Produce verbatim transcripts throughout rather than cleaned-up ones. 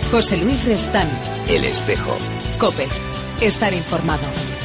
José Luis Restán. El Espejo. COPE. Estar informado.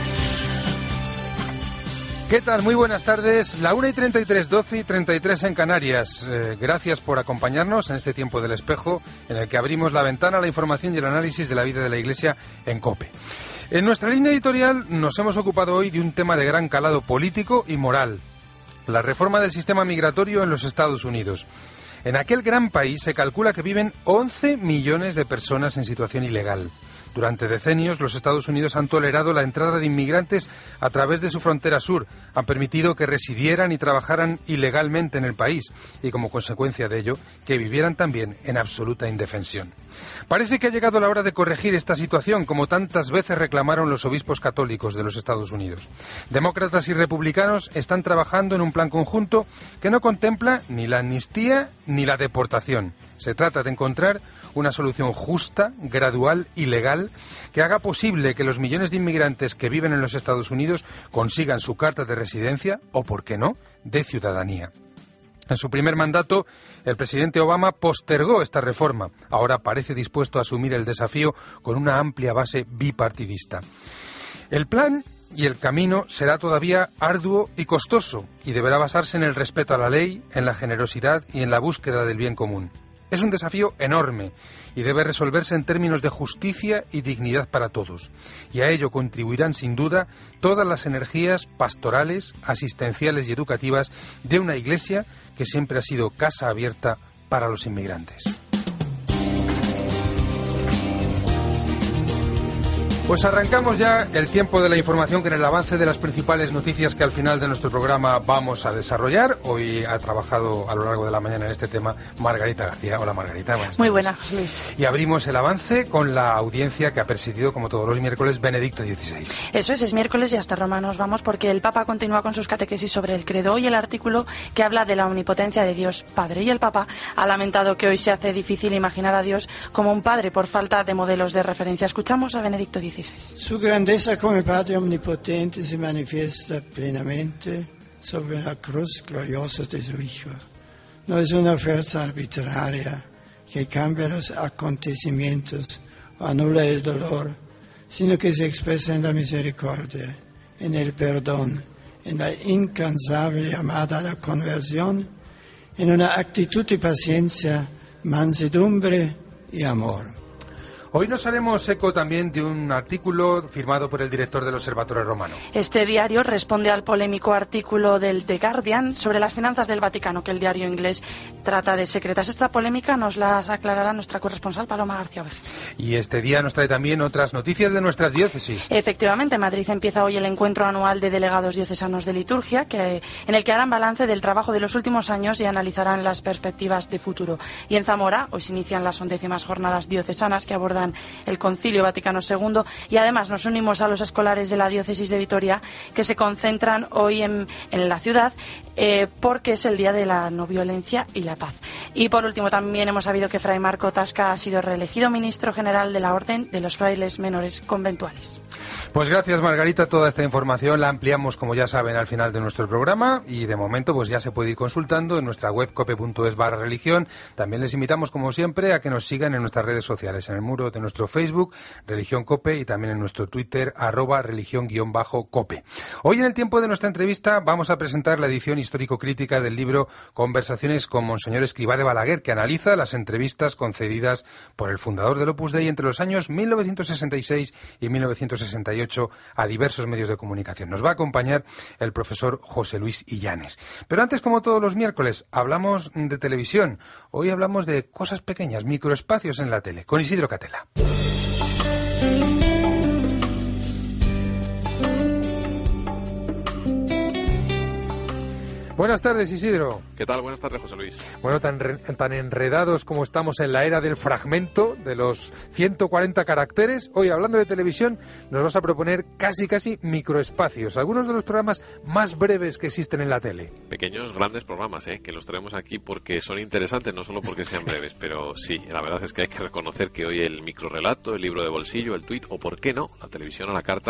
¿Qué tal? Muy buenas tardes. La una y treinta y tres, doce y treinta y tres en Canarias. Eh, gracias por acompañarnos en este tiempo del Espejo, en el que abrimos la ventana a la información y el análisis de la vida de la Iglesia en COPE. En nuestra línea editorial nos hemos ocupado hoy de un tema de gran calado político y moral: la reforma del sistema migratorio en los Estados Unidos. En aquel gran país se calcula que viven once millones de personas en situación ilegal. Durante decenios, los Estados Unidos han tolerado la entrada de inmigrantes a través de su frontera sur, han permitido que residieran y trabajaran ilegalmente en el país y, como consecuencia de ello, que vivieran también en absoluta indefensión. Parece que ha llegado la hora de corregir esta situación, como tantas veces reclamaron los obispos católicos de los Estados Unidos. Demócratas y republicanos están trabajando en un plan conjunto que no contempla ni la amnistía ni la deportación. Se trata de encontrar una solución justa, gradual y legal que haga posible que los millones de inmigrantes que viven en los Estados Unidos consigan su carta de residencia o, por qué no, de ciudadanía. En su primer mandato, el presidente Obama postergó esta reforma. Ahora parece dispuesto a asumir el desafío con una amplia base bipartidista. El plan y el camino será todavía arduo y costoso y deberá basarse en el respeto a la ley, en la generosidad y en la búsqueda del bien común. Es un desafío enorme y debe resolverse en términos de justicia y dignidad para todos. Y a ello contribuirán sin duda todas las energías pastorales, asistenciales y educativas de una Iglesia que siempre ha sido casa abierta para los inmigrantes. Pues arrancamos ya el tiempo de la información con el avance de las principales noticias que al final de nuestro programa vamos a desarrollar. Hoy ha trabajado a lo largo de la mañana en este tema Margarita García. Hola, Margarita. Buenas Muy tardes. buenas, José Luis. Y abrimos el avance con la audiencia que ha presidido, como todos los miércoles, Benedicto dieciséis. Eso es, es miércoles y hasta Roma nos vamos porque el Papa continúa con sus catequesis sobre el credo y el artículo que habla de la omnipotencia de Dios Padre. Y el Papa ha lamentado que hoy se hace difícil imaginar a Dios como un padre por falta de modelos de referencia. Escuchamos a Benedicto dieciséis. Su grandeza come Padre omnipotente se manifiesta plenamente sobre la cruz gloriosa de su Hijo. No es una fuerza arbitraria que cambia los acontecimientos o anula el dolor, sino que se expresa en la misericordia, en el perdón, en la incansable llamada a la conversión, en una actitud de paciencia, mansedumbre y amor. Hoy nos haremos eco también de un artículo firmado por el director del Observatorio Romano. Este diario responde al polémico artículo del The Guardian sobre las finanzas del Vaticano, que el diario inglés trata de secretas. Esta polémica nos la aclarará nuestra corresponsal Paloma García Oveja. Y este día nos trae también otras noticias de nuestras diócesis. Efectivamente, en Madrid empieza hoy el encuentro anual de delegados diocesanos de liturgia, que, en el que harán balance del trabajo de los últimos años y analizarán las perspectivas de futuro. Y en Zamora hoy se inician las undécimas jornadas diocesanas que abordan el Concilio Vaticano segundo y además nos unimos a los escolares de la diócesis de Vitoria que se concentran hoy en, en la ciudad eh, porque es el día de la no violencia y la paz. Y por último también hemos sabido que Fray Marco Tasca ha sido reelegido ministro general de la Orden de los Frailes Menores Conventuales. Pues gracias, Margarita. Toda esta información la ampliamos, como ya saben, al final de nuestro programa y de momento pues ya se puede ir consultando en nuestra web cope punto es barra religión. También les invitamos, como siempre, a que nos sigan en nuestras redes sociales, en el muro de nuestro Facebook, Religión Cope, y también en nuestro Twitter, arroba religión-cope. Hoy, en el tiempo de nuestra entrevista, vamos a presentar la edición histórico-crítica del libro Conversaciones con Monseñor Escrivá de Balaguer, que analiza las entrevistas concedidas por el fundador del Opus Dei entre los años mil novecientos sesenta y seis y mil novecientos sesenta y ocho a diversos medios de comunicación. Nos va a acompañar el profesor José Luis Illanes. Pero antes, como todos los miércoles, hablamos de televisión. Hoy hablamos de cosas pequeñas, microespacios en la tele, con Isidro Catela. Buenas tardes, Isidro. ¿Qué tal? Buenas tardes, José Luis. Bueno, tan, re, tan enredados como estamos en la era del fragmento, de los ciento cuarenta caracteres, hoy, hablando de televisión, nos vas a proponer casi, casi microespacios, algunos de los programas más breves que existen en la tele. Pequeños, grandes programas, ¿eh? Que los traemos aquí porque son interesantes, no solo porque sean breves, pero sí, la verdad es que hay que reconocer que hoy el microrelato, el libro de bolsillo, el tuit, o por qué no, la televisión a la carta,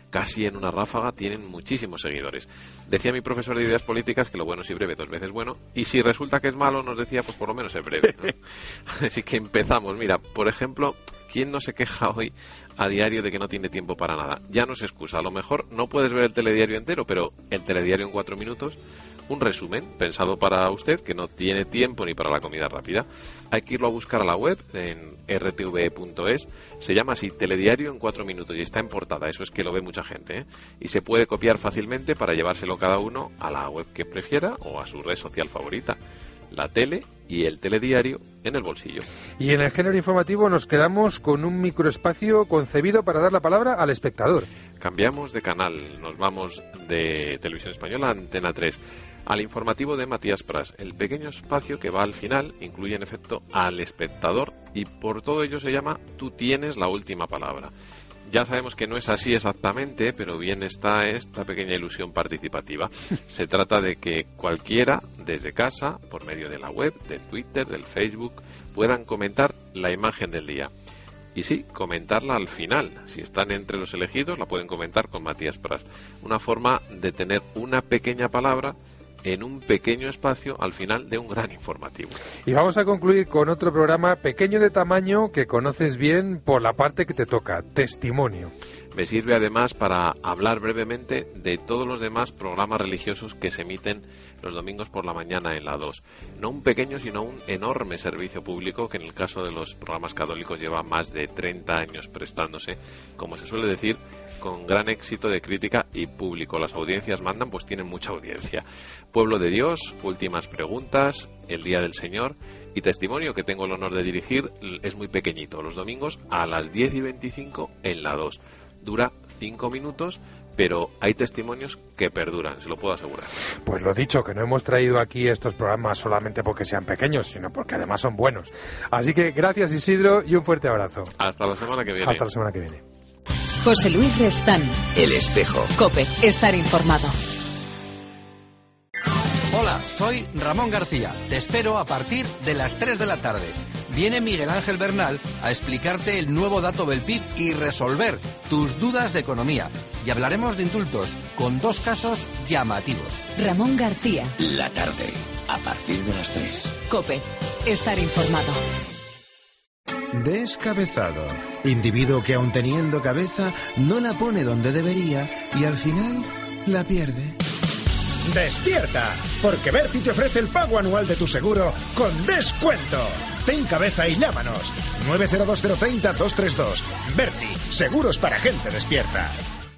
casi en una ráfaga, tienen muchísimos seguidores. Decía mi profesor de ideas políticas que lo bueno si breve, dos veces bueno, y si resulta que es malo, nos decía, pues por lo menos es breve, ¿no? Así que empezamos. Mira, por ejemplo, ¿quién no se queja hoy a diario de que no tiene tiempo para nada? Ya no se excusa. A lo mejor no puedes ver el telediario entero, pero el telediario en cuatro minutos, un resumen pensado para usted que no tiene tiempo ni para la comida rápida. Hay que irlo a buscar a la web en r t v e punto es. Se llama así, telediario en cuatro minutos, y está en portada. Eso es que lo ve mucha gente, ¿eh? Y se puede copiar fácilmente para llevárselo cada uno a la web que prefiera o a su red social favorita. La tele y el telediario en el bolsillo. Y en el género informativo nos quedamos con un microespacio concebido para dar la palabra al espectador. Cambiamos de canal, nos vamos de Televisión Española a Antena tres, al informativo de Matías Prats. El pequeño espacio que va al final incluye en efecto al espectador y por todo ello se llama Tú tienes la última palabra. Ya sabemos que no es así exactamente, pero bien está esta pequeña ilusión participativa. Se trata de que cualquiera, desde casa, por medio de la web, del Twitter, del Facebook, puedan comentar la imagen del día. Y sí, comentarla al final. Si están entre los elegidos, la pueden comentar con Matías Prats. Una forma de tener una pequeña palabra en un pequeño espacio al final de un gran informativo. Y vamos a concluir con otro programa pequeño de tamaño que conoces bien por la parte que te toca, Testimonio. Me sirve además para hablar brevemente de todos los demás programas religiosos que se emiten los domingos por la mañana en la dos. No un pequeño, sino un enorme servicio público que en el caso de los programas católicos lleva más de treinta años prestándose, como se suele decir, con gran éxito de crítica y público. Las audiencias mandan, pues tienen mucha audiencia. Pueblo de Dios, Últimas Preguntas, El Día del Señor y Testimonio, que tengo el honor de dirigir, es muy pequeñito, los domingos a las diez y veinticinco en la dos. Dura cinco minutos, pero hay testimonios que perduran, se lo puedo asegurar. Pues lo dicho, que no hemos traído aquí estos programas solamente porque sean pequeños, sino porque además son buenos. Así que gracias, Isidro, y un fuerte abrazo. Hasta la semana que viene. Hasta la semana que viene. José Luis Restán. El Espejo. COPE. Estar informado. Hola, soy Ramón García. Te espero a partir de las tres de la tarde. Viene Miguel Ángel Bernal a explicarte el nuevo dato del P I B y resolver tus dudas de economía. Y hablaremos de indultos con dos casos llamativos. Ramón García. La tarde, a partir de las tres. COPE. Estar informado. Descabezado. Individuo que aun teniendo cabeza no la pone donde debería y al final la pierde. ¡Despierta! Porque Berti te ofrece el pago anual de tu seguro con descuento. Ten cabeza y llámanos. nueve cero dos cero tres cero dos tres dos. Berti, seguros para gente despierta.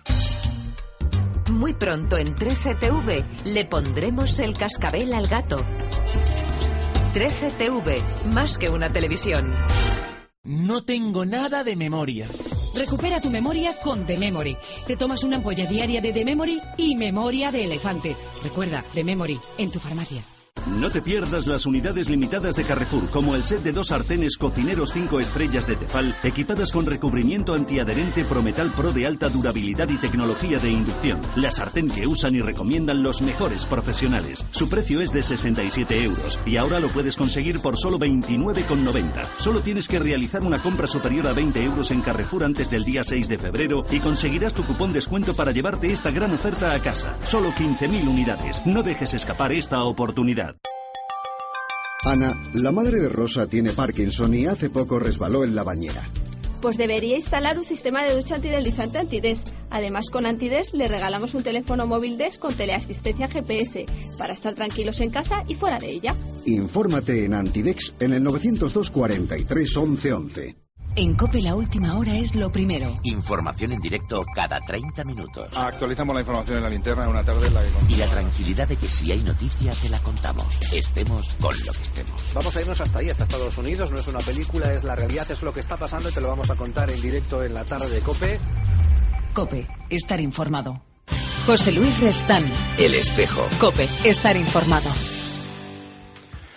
Muy pronto en trece T V le pondremos el cascabel al gato. trece T V, más que una televisión. No tengo nada de memoria. Recupera tu memoria con The Memory. Te tomas una ampolla diaria de The Memory y memoria de elefante. Recuerda, The Memory, en tu farmacia. No te pierdas las unidades limitadas de Carrefour, como el set de dos sartenes cocineros cinco estrellas de Tefal, equipadas con recubrimiento antiadherente Prometal Pro de alta durabilidad y tecnología de inducción. La sartén que usan y recomiendan los mejores profesionales. Su precio es de sesenta y siete euros y ahora lo puedes conseguir por solo veintinueve con noventa. Solo tienes que realizar una compra superior a veinte euros en Carrefour antes del día seis de febrero y conseguirás tu cupón descuento para llevarte esta gran oferta a casa. Solo quince mil unidades. No dejes escapar esta oportunidad. Ana, la madre de Rosa tiene Parkinson y hace poco resbaló en la bañera. Pues debería instalar un sistema de ducha antideslizante Antides. Además, con Antides le regalamos un teléfono móvil D E S con teleasistencia G P S para estar tranquilos en casa y fuera de ella. Infórmate en Antidex en el novecientos dos cuarenta y tres once once. En COPE la última hora es lo primero. Información en directo cada treinta minutos. Actualizamos la información en la linterna una tarde en la que... Y la tranquilidad de que si hay noticia te la contamos. Estemos con lo que estemos. Vamos a irnos hasta ahí, hasta Estados Unidos. No es una película, es la realidad, es lo que está pasando y te lo vamos a contar en directo en la tarde de COPE. COPE. Estar informado. José Luis Restán. El Espejo. COPE. Estar informado.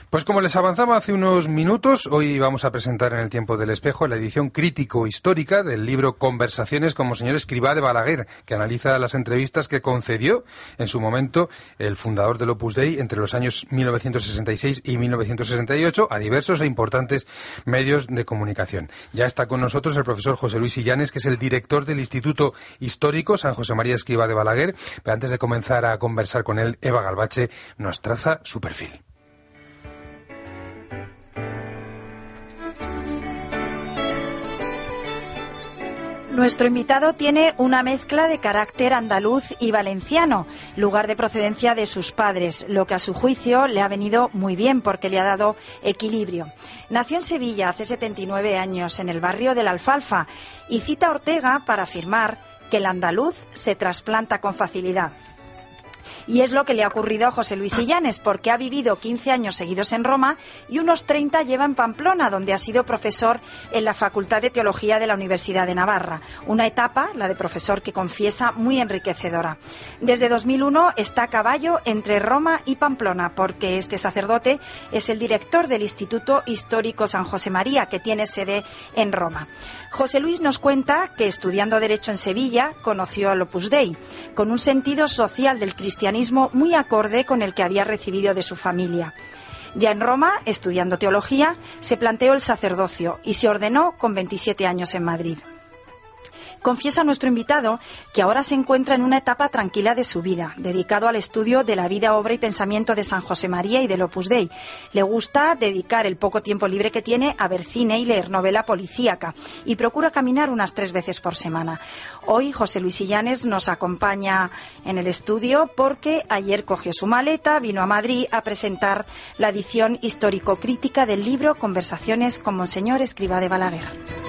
Pues como les avanzaba hace unos minutos, hoy vamos a presentar en el Tiempo del Espejo la edición crítico-histórica del libro Conversaciones con Monseñor Escrivá de Balaguer, que analiza las entrevistas que concedió en su momento el fundador del Opus Dei entre los años mil novecientos sesenta y seis y mil novecientos sesenta y ocho a diversos e importantes medios de comunicación. Ya está con nosotros el profesor José Luis Illanes, que es el director del Instituto Histórico San José María Escrivá de Balaguer. Pero antes de comenzar a conversar con él, Eva Galbache nos traza su perfil. Nuestro invitado tiene una mezcla de carácter andaluz y valenciano, lugar de procedencia de sus padres, lo que a su juicio le ha venido muy bien porque le ha dado equilibrio. Nació en Sevilla hace setenta y nueve años, en el barrio de la Alfalfa, y cita a Ortega para afirmar que el andaluz se trasplanta con facilidad. Y es lo que le ha ocurrido a José Luis Illanes, porque ha vivido quince años seguidos en Roma y unos treinta lleva en Pamplona, donde ha sido profesor en la Facultad de Teología de la Universidad de Navarra. Una etapa, la de profesor, que confiesa muy enriquecedora. Desde dos mil uno está a caballo entre Roma y Pamplona, porque este sacerdote es el director del Instituto Histórico San José María, que tiene sede en Roma. José Luis nos cuenta que estudiando Derecho en Sevilla conoció al Opus Dei, con un sentido social del cristianismo muy acorde con el que había recibido de su familia. Ya en Roma, estudiando teología, se planteó el sacerdocio y se ordenó con veintisiete años en Madrid. Confiesa nuestro invitado que ahora se encuentra en una etapa tranquila de su vida, dedicado al estudio de la vida, obra y pensamiento de San José María y del Opus Dei. Le gusta dedicar el poco tiempo libre que tiene a ver cine y leer novela policíaca, y procura caminar unas tres veces por semana. Hoy José Luis Illanes nos acompaña en el estudio porque ayer cogió su maleta, vino a Madrid a presentar la edición histórico-crítica del libro Conversaciones con Monseñor Escrivá de Balaguer.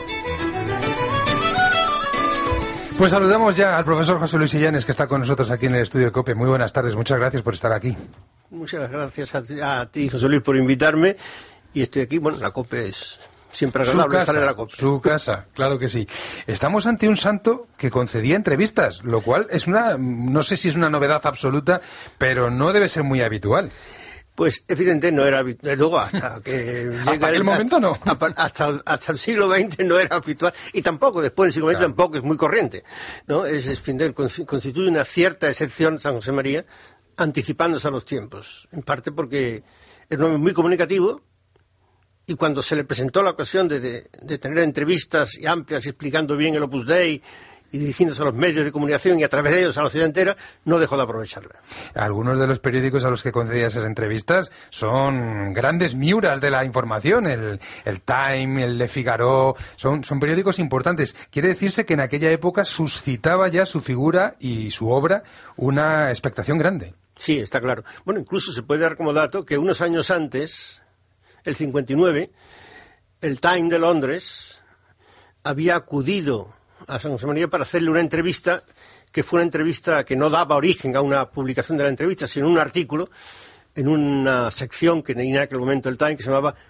Pues saludamos ya al profesor José Luis Illanes, que está con nosotros aquí en el estudio de COPE. Muy buenas tardes, muchas gracias por estar aquí. Muchas gracias a ti, a ti, José Luis, por invitarme. Y estoy aquí, bueno, la COPE es siempre agradable estar en la COPE. Su casa, claro que sí. Estamos ante un santo que concedía entrevistas, lo cual es una, no sé si es una novedad absoluta, pero no debe ser muy habitual. Pues evidente no era habitual, luego hasta que hasta llega el momento no. Hasta, hasta el siglo veinte no era habitual, y tampoco después del siglo veinte claro. Tampoco es muy corriente, ¿no? Es, es constituye una cierta excepción San José María, anticipándose a los tiempos, en parte porque es un hombre muy comunicativo, y cuando se le presentó la ocasión de, de, de tener entrevistas amplias explicando bien el Opus Dei y dirigiéndose a los medios de comunicación y a través de ellos a la ciudad entera, no dejó de aprovecharla. Algunos de los periódicos a los que concedía esas entrevistas son grandes miuras de la información, el, el Time, el Le Figaro, son, son periódicos importantes. Quiere decirse que en aquella época suscitaba ya su figura y su obra una expectación grande. Sí, está claro. Bueno, incluso se puede dar como dato que unos años antes, el cincuenta y nueve, el Time de Londres había acudido a San José María para hacerle una entrevista, que fue una entrevista que no daba origen a una publicación de la entrevista, sino un artículo en una sección que tenía en aquel momento el Time, que se llamaba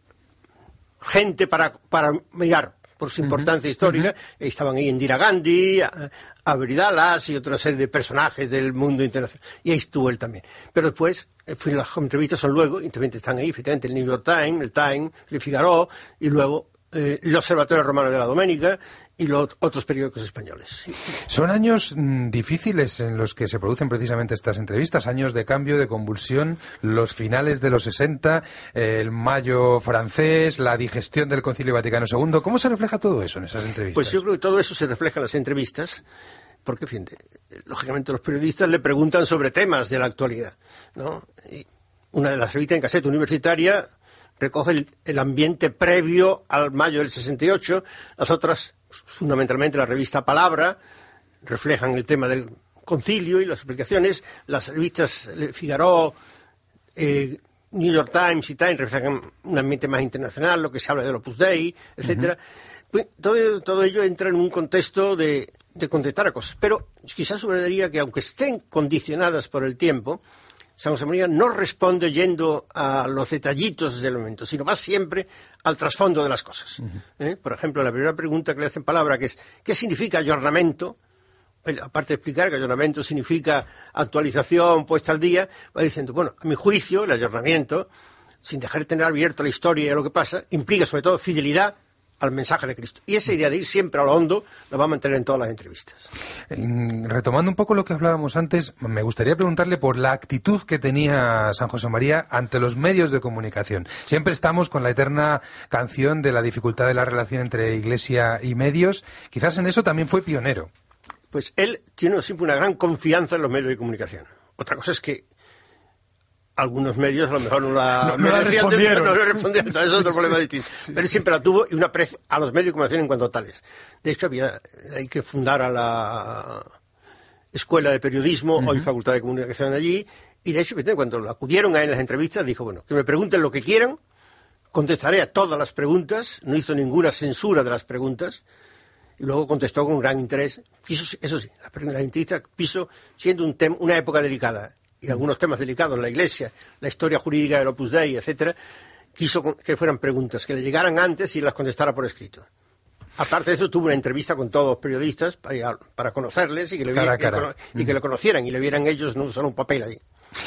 Gente para, para mirar, por su importancia uh-huh. histórica. Uh-huh. Estaban ahí Indira Gandhi, Avery Dallas y otra serie de personajes del mundo internacional. Y ahí estuvo él también. Pero después, las entrevistas son luego, efectivamente están ahí, efectivamente el New York Times, el Time, Le Figaro, y luego eh, el Observatorio Romano de la Doménica, y los otros periódicos españoles. Son años mm, difíciles en los que se producen precisamente estas entrevistas, años de cambio, de convulsión, los finales de los sesenta, eh, el mayo francés, la digestión del Concilio Vaticano segundo. ¿Cómo se refleja todo eso en esas entrevistas? Pues yo creo que todo eso se refleja en las entrevistas, porque, fíjate, lógicamente los periodistas le preguntan sobre temas de la actualidad, ¿no? Y una de las revistas en caseta universitaria recoge el, el ambiente previo al mayo del sesenta y ocho, las otras, fundamentalmente la revista Palabra, reflejan el tema del concilio y las explicaciones, las revistas Le Figaro, eh, New York Times y Time reflejan un ambiente más internacional, lo que se habla del Opus Dei, etcétera. Uh-huh. Pues, todo, todo ello entra en un contexto de, de contestar a cosas, pero quizás subrayaría que aunque estén condicionadas por el tiempo, San José María no responde yendo a los detallitos del momento, sino va siempre al trasfondo de las cosas. Uh-huh. ¿Eh? Por ejemplo, la primera pregunta que le hacen Palabra, que es ¿qué significa ayornamiento? Él, aparte de explicar que ayornamiento significa actualización, puesta al día, va diciendo, bueno, a mi juicio, el ayornamiento sin dejar de tener abierto la historia y lo que pasa, implica sobre todo fidelidad al mensaje de Cristo. Y esa idea de ir siempre a lo hondo la va a mantener en todas las entrevistas. Retomando un poco lo que hablábamos antes, me gustaría preguntarle por la actitud que tenía San José María ante los medios de comunicación. Siempre estamos con la eterna canción de la dificultad de la relación entre Iglesia y medios. Quizás en eso también fue pionero. Pues él tiene siempre una gran confianza en los medios de comunicación. Otra cosa es que algunos medios a lo mejor no la, no, no la respondieron. No, no respondieron, eso es otro problema distinto. Sí. Pero él siempre la tuvo y un aprecio a los medios de comunicación en cuanto a tales. De hecho, había hay que fundar a la Escuela de Periodismo, uh-huh. hoy Facultad de Comunicación allí, y de hecho, cuando acudieron a él en las entrevistas, dijo, bueno, que me pregunten lo que quieran, contestaré a todas las preguntas, no hizo ninguna censura de las preguntas, y luego contestó con gran interés. Quiso, eso sí, la, la entrevista quiso, siendo un tema, una época delicada, y algunos temas delicados en la Iglesia, la historia jurídica del Opus Dei, etcétera, quiso que fueran preguntas, que le llegaran antes y las contestara por escrito. Aparte de eso, tuvo una entrevista con todos los periodistas para, para conocerles y que, le cara, vieran, cara. Que, y que le conocieran y le vieran ellos no solo un papel ahí.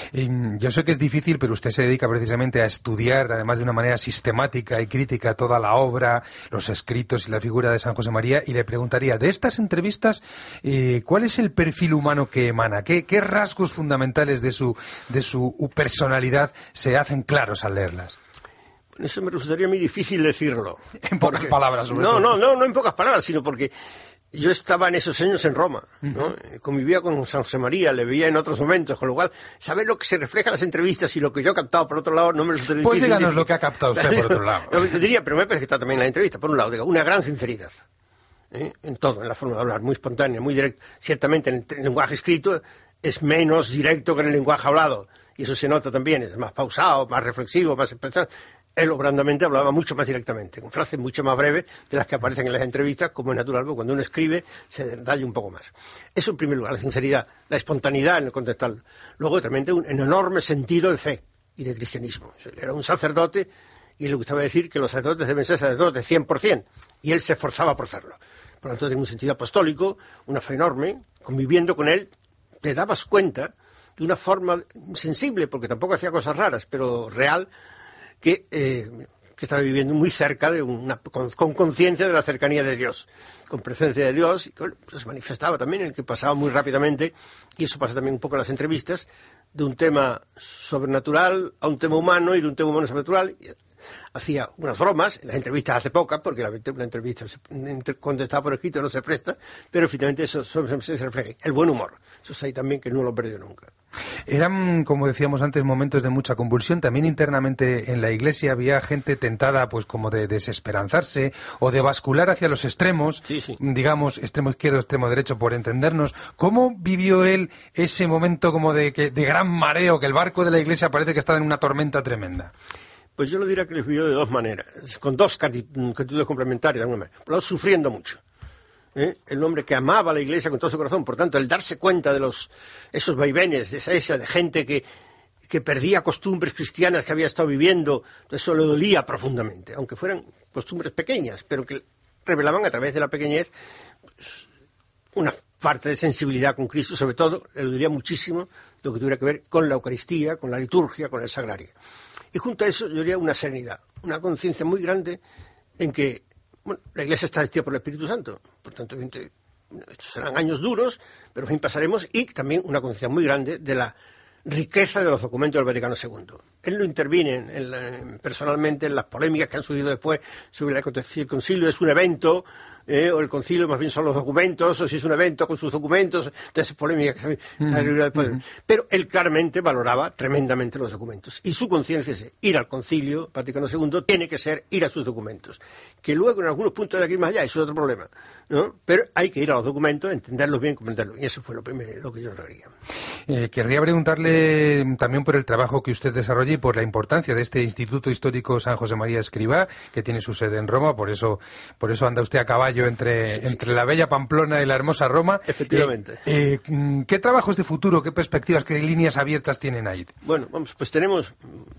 Yo sé que es difícil, pero usted se dedica precisamente a estudiar, además de una manera sistemática y crítica, toda la obra, los escritos y la figura de San José María, y le preguntaría, de estas entrevistas, eh, ¿cuál es el perfil humano que emana? ¿Qué, qué rasgos fundamentales de su, de su personalidad se hacen claros al leerlas? Eso me resultaría muy difícil decirlo. En pocas porque, palabras, sobre no, todo. No, no, no en pocas palabras, sino porque yo estaba en esos años en Roma, ¿no? Uh-huh. Convivía con San José María, le veía en otros momentos, con lo cual, saber lo que se refleja en las entrevistas y lo que yo he captado por otro lado no me resulta difícil. Pues díganos lo que ha captado usted por otro lado. No, diría, pero me parece que está también en la entrevista, por un lado, digo, una gran sinceridad, ¿eh? En todo, en la forma de hablar, muy espontánea, muy directa. Ciertamente en el, el lenguaje escrito es menos directo que en el lenguaje hablado, y eso se nota también, es más pausado, más reflexivo, más expresado. Él obrandamente hablaba mucho más directamente, con frases mucho más breves de las que aparecen en las entrevistas, como es natural, porque cuando uno escribe se detalla un poco más. Eso en primer lugar, la sinceridad, la espontaneidad en el contestar. Luego también un, un enorme sentido de fe y de cristianismo. Era un sacerdote y le gustaba decir que los sacerdotes deben ser sacerdotes cien por ciento, y él se esforzaba por hacerlo. Por lo tanto, tenía un sentido apostólico, una fe enorme. Conviviendo con él, te dabas cuenta de una forma sensible, porque tampoco hacía cosas raras, pero real, que, eh, que estaba viviendo muy cerca de una, con conciencia de la cercanía de Dios, con presencia de Dios, y que bueno, pues se manifestaba también en el que pasaba muy rápidamente, y eso pasa también un poco en las entrevistas, de un tema sobrenatural a un tema humano y de un tema humano a sobrenatural. Hacía unas bromas, en las entrevistas hace pocas, porque la, una entrevista contestada por escrito no se presta, pero finalmente eso se refleja. El buen humor, eso es ahí también que no lo perdió nunca. Eran, como decíamos antes, momentos de mucha convulsión. También internamente en la Iglesia había gente tentada, pues como de desesperanzarse o de bascular hacia los extremos, sí, sí. digamos, extremo izquierdo, extremo derecho, por entendernos. ¿Cómo vivió él ese momento como de, que, de gran mareo, que el barco de la Iglesia parece que está en una tormenta tremenda? Pues yo lo diría que les vivió de dos maneras, con dos actitudes complementarias de alguna manera. Por un lado, sufriendo mucho. ¿Eh? El hombre que amaba a la Iglesia con todo su corazón, por tanto, el darse cuenta de los esos vaivenes, de esa, esa de gente que, que perdía costumbres cristianas que había estado viviendo, eso le dolía profundamente, aunque fueran costumbres pequeñas, pero que revelaban a través de la pequeñez pues, una parte de sensibilidad con Cristo, sobre todo, le dolía muchísimo lo que tuviera que ver con la Eucaristía, con la liturgia, con el sagrario. Y junto a eso yo diría una serenidad, una conciencia muy grande en que bueno, la Iglesia está vestida por el Espíritu Santo, por tanto, estos serán años duros, pero en fin pasaremos, y también una conciencia muy grande de la riqueza de los documentos del Vaticano segundo. Él no interviene en, en la, en, personalmente en las polémicas que han surgido después sobre la, si el concilio es un evento, eh, o el concilio más bien son los documentos, o si es un evento con sus documentos, de esas polémicas que Mm, después. mm. Pero él claramente valoraba tremendamente los documentos. Y su conciencia es ir al concilio Vaticano segundo, tiene que ser ir a sus documentos. Que luego en algunos puntos hay que ir más allá, eso es otro problema, ¿no? Pero hay que ir a los documentos, entenderlos bien, comprenderlos. Y eso fue lo primero, lo que yo haría. Eh, querría preguntarle también por el trabajo que usted desarrolla y por la importancia de este Instituto Histórico San José María Escrivá, que tiene su sede en Roma, por eso por eso anda usted a caballo entre, sí, sí. entre la bella Pamplona y la hermosa Roma. Efectivamente. Eh, eh, ¿Qué trabajos de futuro, qué perspectivas, qué líneas abiertas tienen ahí? Bueno, vamos, pues tenemos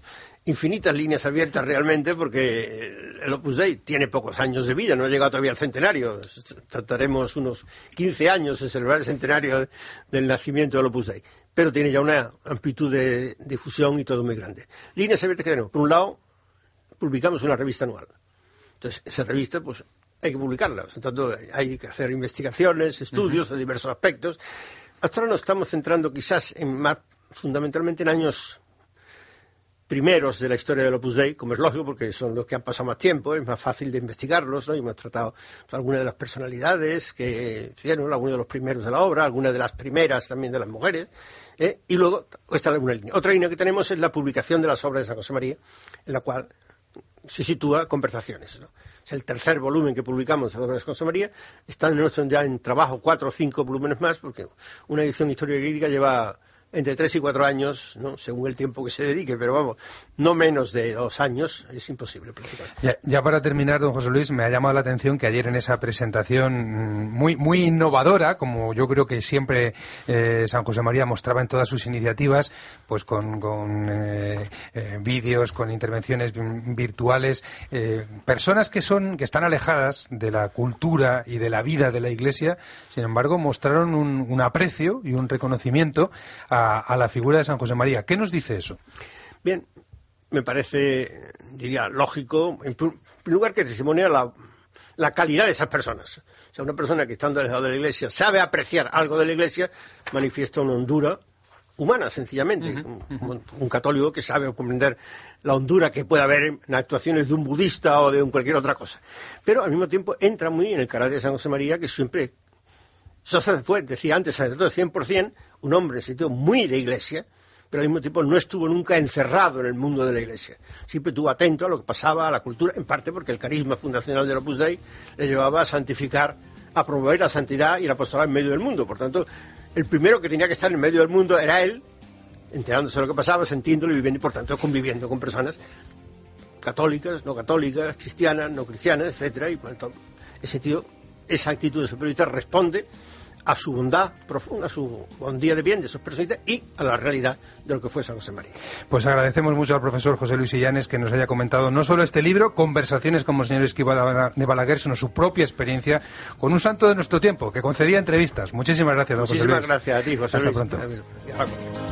infinitas líneas abiertas realmente, porque el Opus Dei tiene pocos años de vida, no ha llegado todavía al centenario. Trataremos unos quince años de celebrar el centenario del nacimiento del Opus Dei, pero tiene ya una amplitud de difusión y todo muy grande. Líneas abiertas que tenemos. Por un lado, publicamos una revista anual. Entonces, esa revista, pues, hay que publicarla. Por tanto, hay que hacer investigaciones, estudios uh-huh. de diversos aspectos. Hasta ahora nos estamos centrando quizás en más, fundamentalmente en años primeros de la historia del Opus Dei, como es lógico, porque son los que han pasado más tiempo, es más fácil de investigarlos, ¿no? Y hemos tratado pues, algunas de las personalidades que hicieron, algunos de los primeros de la obra, algunas de las primeras también de las mujeres, ¿eh? Y luego, esta es una línea. Otra línea que tenemos es la publicación de las obras de San José María, en la cual se sitúa Conversaciones, ¿no? Es el tercer volumen que publicamos de las obras de San José María. Están ya en trabajo cuatro o cinco volúmenes más, porque una edición histórica y lírica lleva entre tres y cuatro años, ¿no? Según el tiempo que se dedique, pero vamos, no menos de dos años, es imposible prácticamente. Ya, ya para terminar, don José Luis, me ha llamado la atención que ayer en esa presentación muy muy innovadora, como yo creo que siempre eh, San José María mostraba en todas sus iniciativas, pues con, con eh, eh, vídeos, con intervenciones virtuales, eh, personas que son que están alejadas de la cultura y de la vida de la Iglesia, sin embargo, mostraron un, un aprecio y un reconocimiento a A, a la figura de San José María. ¿Qué nos dice eso? Bien, me parece, diría, lógico, en primer lugar, que testimonia la, la calidad de esas personas. O sea, una persona que estando alejado de la Iglesia sabe apreciar algo de la Iglesia, manifiesta una hondura humana, sencillamente. Uh-huh, uh-huh. Un, un católico que sabe comprender la hondura que puede haber en actuaciones de un budista o de un cualquier otra cosa. Pero al mismo tiempo entra muy en el carácter de San José María, que siempre... Eso fue, decía antes, sacerdote cien por cien, un hombre en sentido muy de Iglesia, pero al mismo tiempo no estuvo nunca encerrado en el mundo de la Iglesia. Siempre estuvo atento a lo que pasaba, a la cultura, en parte porque el carisma fundacional del Opus Dei le llevaba a santificar, a promover la santidad y la apostolado en medio del mundo. Por tanto, el primero que tenía que estar en medio del mundo era él, enterándose de lo que pasaba, sintiéndolo y viviendo, y por tanto conviviendo con personas católicas, no católicas, cristianas, no cristianas, etcétera. Y por tanto, ese tío, esa actitud de superioridad responde a su bondad profunda, a su bondía de bien de sus personitas y a la realidad de lo que fue San José María. Pues agradecemos mucho al profesor José Luis Illanes que nos haya comentado no solo este libro, Conversaciones como el señor Escrivá de Balaguer, sino su propia experiencia con un santo de nuestro tiempo, que concedía entrevistas. Muchísimas gracias, don José Luis. Muchísimas gracias a ti, José Hasta Luis. Hasta pronto.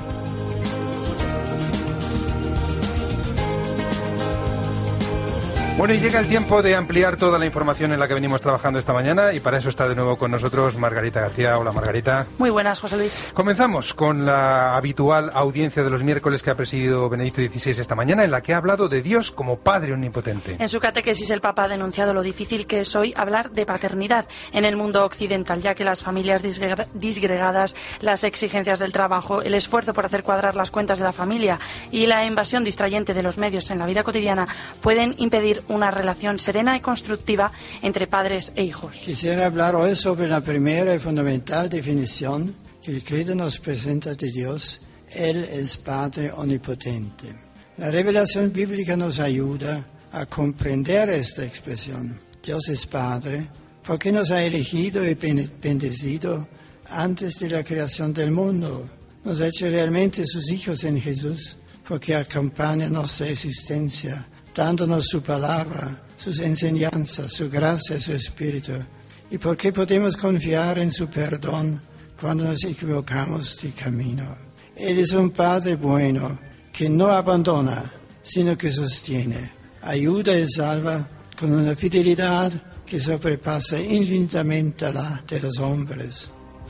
Bueno, y llega el tiempo de ampliar toda la información en la que venimos trabajando esta mañana y para eso está de nuevo con nosotros Margarita García. Hola, Margarita. Muy buenas, José Luis. Comenzamos con la habitual audiencia de los miércoles que ha presidido Benedicto dieciséis esta mañana, en la que ha hablado de Dios como Padre Omnipotente. En su catequesis el Papa ha denunciado lo difícil que es hoy hablar de paternidad en el mundo occidental, ya que las familias disgregadas, las exigencias del trabajo, el esfuerzo por hacer cuadrar las cuentas de la familia y la invasión distrayente de los medios en la vida cotidiana pueden impedir una relación serena y constructiva entre padres e hijos. Quisiera hablar hoy sobre la primera y fundamental definición que el credo nos presenta de Dios. Él es Padre Omnipotente. La revelación bíblica nos ayuda a comprender esta expresión. Dios es Padre porque nos ha elegido y bendecido antes de la creación del mundo. Nos ha hecho realmente sus hijos en Jesús porque acompaña nuestra existencia, dándonos su palabra, sus enseñanzas, su gracia, su espíritu. Y porque podemos confiar en su perdón cuando nos equivocamos de camino. Él es un Padre bueno que no abandona, sino que sostiene, ayuda y salva con una fidelidad que sobrepasa infinitamente la de los hombres.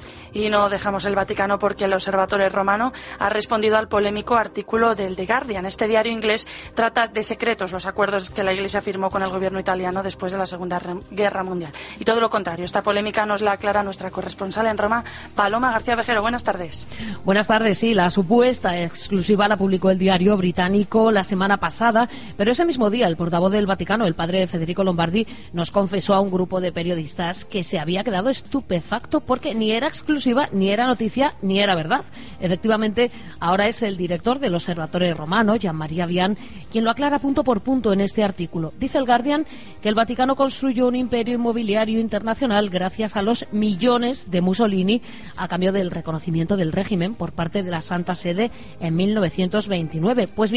Y no dejamos el Vaticano porque el Observatorio Romano ha respondido al polémico artículo del The Guardian. Este diario inglés trata de secretos los acuerdos que la Iglesia firmó con el gobierno italiano después de la Segunda Guerra Mundial. Y todo lo contrario, esta polémica nos la aclara nuestra corresponsal en Roma, Paloma García Vejero. Buenas tardes. Buenas tardes, sí. La supuesta exclusiva la publicó el diario británico la semana pasada, pero ese mismo día el portavoz del Vaticano, el padre Federico Lombardi, nos confesó a un grupo de periodistas que se había quedado estupefacto porque ni era exclusiva ni era noticia ni era verdad. Efectivamente, ahora es el director del Observatorio Romano, Gianmaria Vian, quien lo aclara punto por punto en este artículo. Dice el Guardian que el Vaticano construyó un imperio inmobiliario internacional gracias a los millones de Mussolini a cambio del reconocimiento del régimen por parte de la Santa Sede en mil novecientos veintinueve. Pues bien,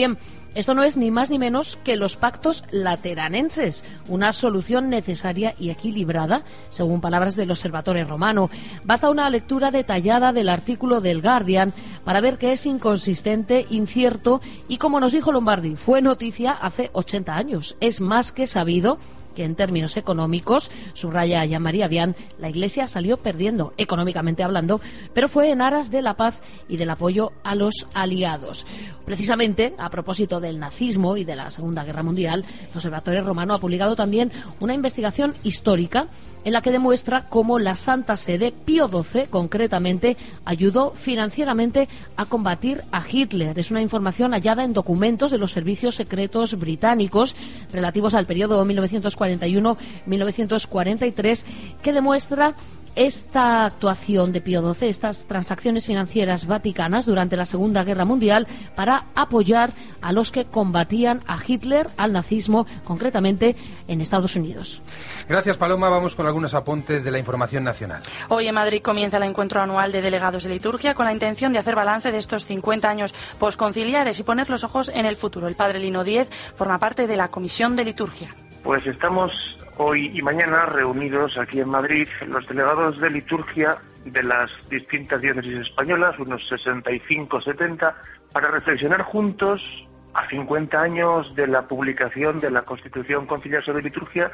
Esto no es ni más ni menos que los pactos lateranenses, una solución necesaria y equilibrada, según palabras del Observatorio Romano. Basta una lectura detallada del artículo del Guardian para ver que es inconsistente, incierto y, como nos dijo Lombardi, fue noticia hace ochenta años. Es más que sabido que en términos económicos, subraya ya María Vian, la Iglesia salió perdiendo, económicamente hablando, pero fue en aras de la paz y del apoyo a los aliados. Precisamente, a propósito del nazismo y de la Segunda Guerra Mundial, el Observatorio Romano ha publicado también una investigación histórica en la que demuestra cómo la Santa Sede, Pío doce concretamente, ayudó financieramente a combatir a Hitler. Es una información hallada en documentos de los servicios secretos británicos relativos al periodo mil novecientos cuarenta y uno a mil novecientos cuarenta y tres, que demuestra esta actuación de Pío doce, estas transacciones financieras vaticanas durante la Segunda Guerra Mundial para apoyar a los que combatían a Hitler, al nazismo, concretamente en Estados Unidos. Gracias, Paloma. Vamos con algunos apuntes de la información nacional. Hoy en Madrid comienza el encuentro anual de delegados de liturgia con la intención de hacer balance de estos cincuenta años posconciliares y poner los ojos en el futuro. El padre Lino Díez forma parte de la Comisión de Liturgia. Pues estamos hoy y mañana reunidos aquí en Madrid los delegados de liturgia de las distintas diócesis españolas, unos sesenta y cinco setenta, para reflexionar juntos a cincuenta años de la publicación de la Constitución Conciliar sobre Liturgia,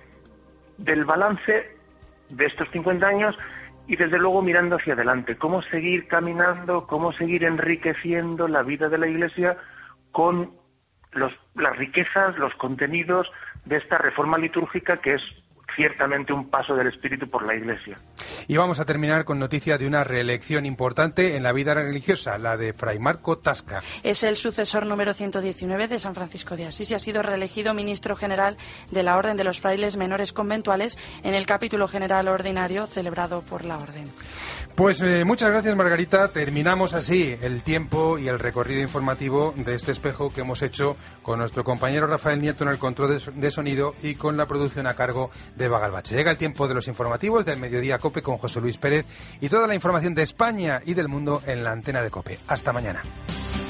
del balance de estos cincuenta años y desde luego mirando hacia adelante, cómo seguir caminando, cómo seguir enriqueciendo la vida de la Iglesia con los, las riquezas, los contenidos de esta reforma litúrgica que es ciertamente un paso del Espíritu por la Iglesia. Y vamos a terminar con noticia de una reelección importante en la vida religiosa, la de Fray Marco Tasca. Es el sucesor número ciento diecinueve de San Francisco de Asís y ha sido reelegido ministro general de la Orden de los Frailes Menores Conventuales en el capítulo general ordinario celebrado por la Orden. Pues eh, muchas gracias, Margarita. Terminamos así el tiempo y el recorrido informativo de este espejo que hemos hecho con nuestro compañero Rafael Nieto en el control de sonido y con la producción a cargo de Eva Galvache. Llega el tiempo de los informativos del Mediodía COPE con José Luis Pérez y toda la información de España y del mundo en la antena de COPE. Hasta mañana.